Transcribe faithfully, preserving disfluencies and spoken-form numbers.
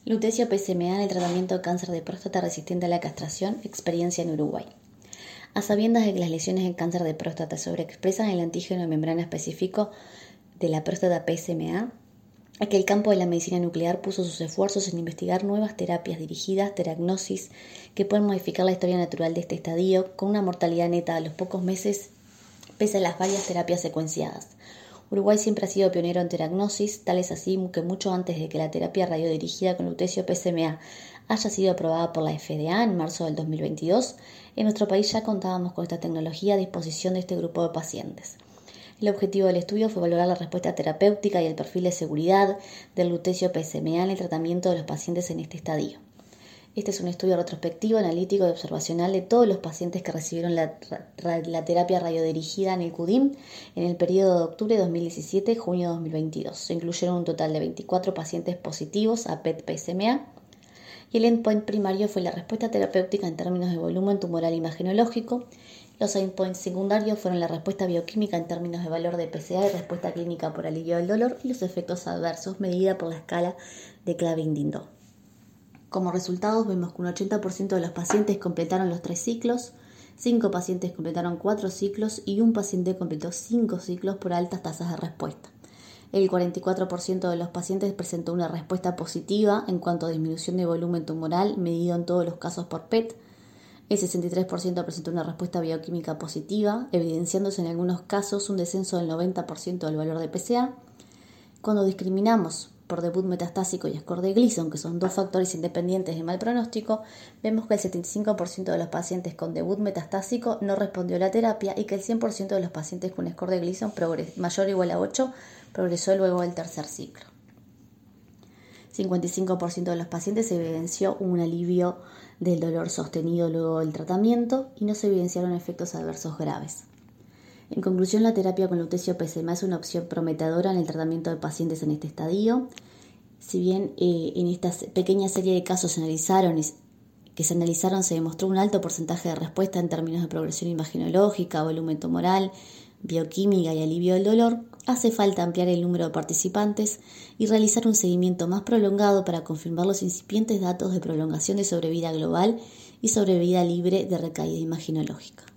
Lutecio P S M A en el tratamiento de cáncer de próstata resistente a la castración, experiencia en Uruguay. A sabiendas de que las lesiones en cáncer de próstata sobreexpresan el antígeno de membrana específico de la próstata P S M A, que el campo de la medicina nuclear puso sus esfuerzos en investigar nuevas terapias dirigidas, teragnosis, que pueden modificar la historia natural de este estadio con una mortalidad neta a los pocos meses, pese a las varias terapias secuenciadas. Uruguay siempre ha sido pionero en teragnosis, tal es así que mucho antes de que la terapia radiodirigida con lutecio P S M A haya sido aprobada por la F D A en marzo del dos mil veintidós, en nuestro país ya contábamos con esta tecnología a disposición de este grupo de pacientes. El objetivo del estudio fue valorar la respuesta terapéutica y el perfil de seguridad del lutecio P S M A en el tratamiento de los pacientes en este estadio. Este es un estudio retrospectivo, analítico y observacional de todos los pacientes que recibieron la, la terapia radiodirigida en el C U D I M en el periodo de octubre de dos mil diecisiete a junio de dos mil veintidós. Se incluyeron un total de veinticuatro pacientes positivos a P E T-P S M A y el endpoint primario fue la respuesta terapéutica en términos de volumen tumoral imagenológico. Los endpoints secundarios fueron la respuesta bioquímica en términos de valor de P S A y respuesta clínica por alivio del dolor y los efectos adversos medida por la escala de Clavin-Dindot. Como resultados vemos que un ochenta por ciento de los pacientes completaron los tres ciclos, cinco pacientes completaron cuatro ciclos y un paciente completó cinco ciclos por altas tasas de respuesta. El cuarenta y cuatro por ciento de los pacientes presentó una respuesta positiva en cuanto a disminución de volumen tumoral medido en todos los casos por P E T. El sesenta y tres por ciento presentó una respuesta bioquímica positiva, evidenciándose en algunos casos un descenso del noventa por ciento del valor de P S A. Cuando discriminamos por debut metastásico y score de Gleason, que son dos factores independientes de mal pronóstico, vemos que el setenta y cinco por ciento de los pacientes con debut metastásico no respondió a la terapia y que el cien por ciento de los pacientes con score de Gleason mayor o igual a ocho progresó luego del tercer ciclo. cincuenta y cinco por ciento de los pacientes evidenció un alivio del dolor sostenido luego del tratamiento y no se evidenciaron efectos adversos graves. En conclusión, la terapia con lutecio P S M A es una opción prometedora en el tratamiento de pacientes en este estadio. Si bien eh, en esta pequeña serie de casos se analizaron, que se analizaron se demostró un alto porcentaje de respuesta en términos de progresión imagenológica, volumen tumoral, bioquímica y alivio del dolor, hace falta ampliar el número de participantes y realizar un seguimiento más prolongado para confirmar los incipientes datos de prolongación de sobrevida global y sobrevida libre de recaída imagenológica.